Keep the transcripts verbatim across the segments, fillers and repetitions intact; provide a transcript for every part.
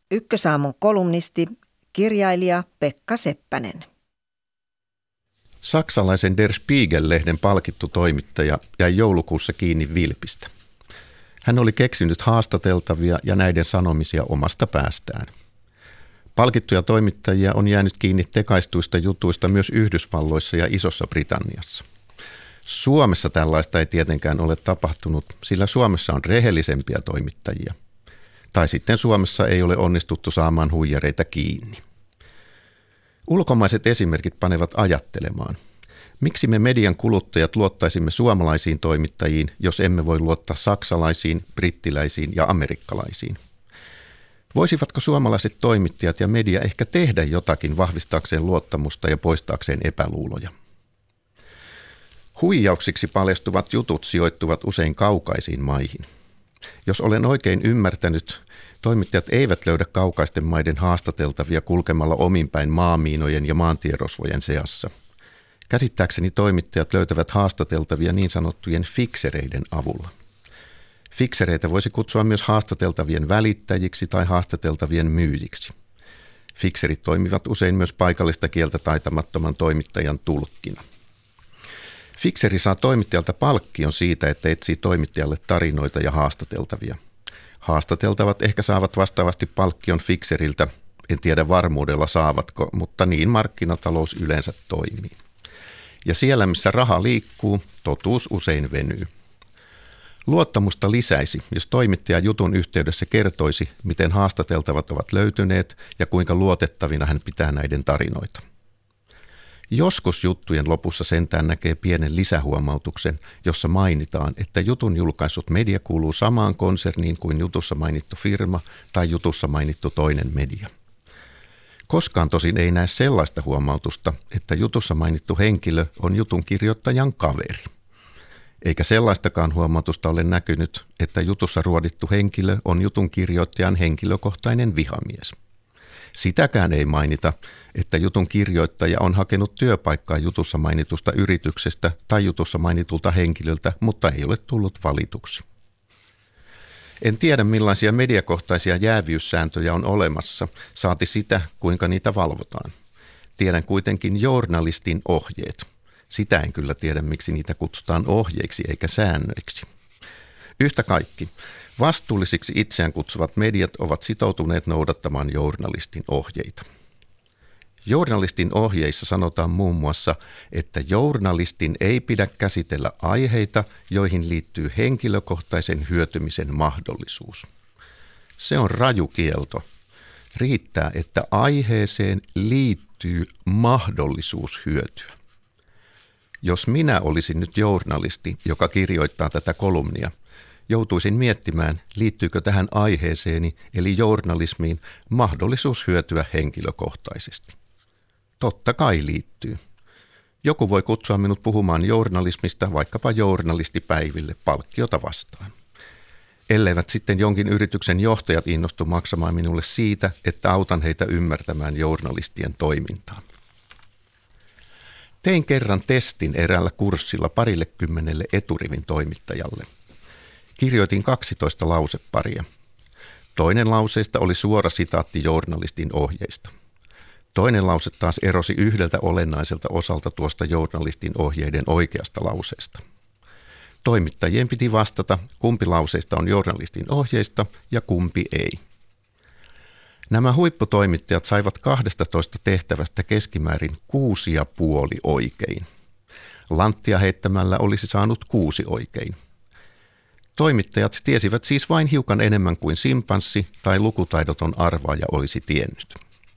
Ykkösaamun kolumnisti, kirjailija Pekka Seppänen. Saksalaisen Der Spiegel-lehden palkittu toimittaja jäi joulukuussa kiinni vilpistä. Hän oli keksinyt haastateltavia ja näiden sanomisia omasta päästään. Palkittuja toimittajia on jäänyt kiinni tekaistuista jutuista myös Yhdysvalloissa ja Isossa Britanniassa. Suomessa tällaista ei tietenkään ole tapahtunut, sillä Suomessa on rehellisempiä toimittajia. Tai sitten Suomessa ei ole onnistuttu saamaan huijareita kiinni. Ulkomaiset esimerkit panevat ajattelemaan. Miksi me median kuluttajat luottaisimme suomalaisiin toimittajiin, jos emme voi luottaa saksalaisiin, brittiläisiin ja amerikkalaisiin? Voisivatko suomalaiset toimittajat ja media ehkä tehdä jotakin vahvistaakseen luottamusta ja poistaakseen epäluuloja? Huijauksiksi paljastuvat jutut sijoittuvat usein kaukaisiin maihin. Jos olen oikein ymmärtänyt, toimittajat eivät löydä kaukaisten maiden haastateltavia kulkemalla ominpäin maamiinojen ja maantierosvojen seassa. Käsittääkseni toimittajat löytävät haastateltavia niin sanottujen fiksereiden avulla. Fiksereitä voisi kutsua myös haastateltavien välittäjiksi tai haastateltavien myyjiksi. Fikserit toimivat usein myös paikallista kieltä taitamattoman toimittajan tulkkina. Fikseri saa toimittajalta palkkion siitä, että etsii toimittajalle tarinoita ja haastateltavia. Haastateltavat ehkä saavat vastaavasti palkkion fikseriltä, en tiedä varmuudella saavatko, mutta niin markkinatalous yleensä toimii. Ja siellä, missä raha liikkuu, totuus usein venyy. Luottamusta lisäisi, jos toimittaja jutun yhteydessä kertoisi, miten haastateltavat ovat löytyneet ja kuinka luotettavina hän pitää näiden tarinoita. Joskus juttujen lopussa sentään näkee pienen lisähuomautuksen, jossa mainitaan, että jutun julkaissut media kuuluu samaan konserniin kuin jutussa mainittu firma tai jutussa mainittu toinen media. Koskaan tosin ei näe sellaista huomautusta, että jutussa mainittu henkilö on jutun kirjoittajan kaveri. Eikä sellaistakaan huomautusta ole näkynyt, että jutussa ruodittu henkilö on jutun kirjoittajan henkilökohtainen vihamies. Sitäkään ei mainita, että jutun kirjoittaja on hakenut työpaikkaa jutussa mainitusta yrityksestä tai jutussa mainitulta henkilöltä, mutta ei ole tullut valituksi. En tiedä, millaisia mediakohtaisia jääviyssääntöjä on olemassa, saati sitä, kuinka niitä valvotaan. Tiedän kuitenkin journalistin ohjeet. Sitä en kyllä tiedä, miksi niitä kutsutaan ohjeiksi eikä säännöiksi. Yhtä kaikki, vastuullisiksi itseään kutsuvat mediat ovat sitoutuneet noudattamaan journalistin ohjeita. Journalistin ohjeissa sanotaan muun muassa, että journalistin ei pidä käsitellä aiheita, joihin liittyy henkilökohtaisen hyötymisen mahdollisuus. Se on raju kielto. Riittää, että aiheeseen liittyy mahdollisuus hyötyä. Jos minä olisin nyt journalisti, joka kirjoittaa tätä kolumnia, joutuisin miettimään, liittyykö tähän aiheeseeni eli journalismiin mahdollisuus hyötyä henkilökohtaisesti. Totta kai liittyy. Joku voi kutsua minut puhumaan journalismista vaikkapa journalistipäiville palkkiota vastaan. Elleivät sitten jonkin yrityksen johtajat innostu maksamaan minulle siitä, että autan heitä ymmärtämään journalistien toimintaa. Tein kerran testin eräällä kurssilla parille kymmenelle eturivin toimittajalle. Kirjoitin kaksitoista lauseparia. Toinen lauseista oli suora sitaatti journalistin ohjeista. Toinen lause taas erosi yhdeltä olennaiselta osalta tuosta journalistin ohjeiden oikeasta lauseesta. Toimittajien piti vastata, kumpi lauseista on journalistin ohjeista ja kumpi ei. Nämä huipputoimittajat saivat kahdestatoista tehtävästä keskimäärin kuusi ja puoli oikein. Lanttia heittämällä olisi saanut kuusi oikein. Toimittajat tiesivät siis vain hiukan enemmän kuin simpanssi tai lukutaidoton arvaaja olisi tiennyt.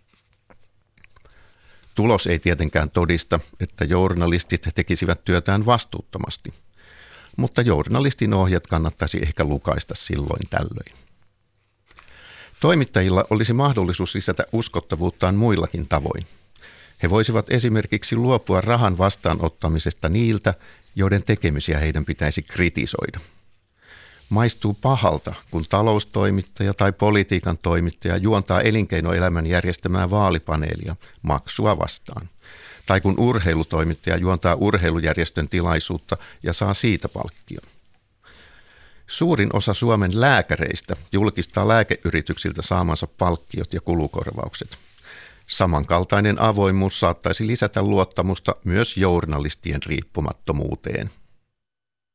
Tulos ei tietenkään todista, että journalistit tekisivät työtään vastuuttomasti, mutta journalistin ohjeet kannattaisi ehkä lukaista silloin tällöin. Toimittajilla olisi mahdollisuus lisätä uskottavuuttaan muillakin tavoin. He voisivat esimerkiksi luopua rahan vastaanottamisesta niiltä, joiden tekemisiä heidän pitäisi kritisoida. Maistuu pahalta, kun taloustoimittaja tai politiikan toimittaja juontaa elinkeinoelämän järjestämää vaalipaneelia maksua vastaan. Tai kun urheilutoimittaja juontaa urheilujärjestön tilaisuutta ja saa siitä palkkion. Suurin osa Suomen lääkäreistä julkistaa lääkeyrityksiltä saamansa palkkiot ja kulukorvaukset. Samankaltainen avoimuus saattaisi lisätä luottamusta myös journalistien riippumattomuuteen.